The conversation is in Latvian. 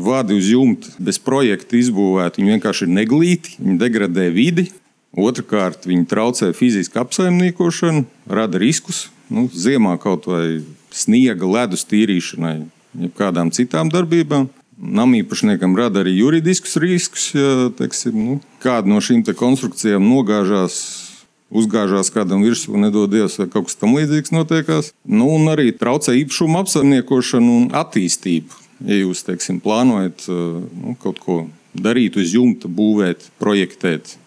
vadi uz jumta bez projekta izbūvēti, viņi vienkārši ir neglīti, viņi degradē vidi. Otrakārt, viņi traucē fizisku apsaimniekošanu, rada riskus. Ziemā kaut vai sniega, ledus tīrīšanai, jebkādām citām darbībām. Namīpašniekam rada arī juridiskus riskus, ja kāda no šīm konstrukcijām nogāžās, uzgāžās kādam virsū, nedod Dievs, vai kaut kas tam līdzīgs notiekās. Un arī traucē īpašumu apsaimniekošanu un attīstību. Ja jūs, plānojat kaut ko darīt uz jumta, būvēt, projektēt,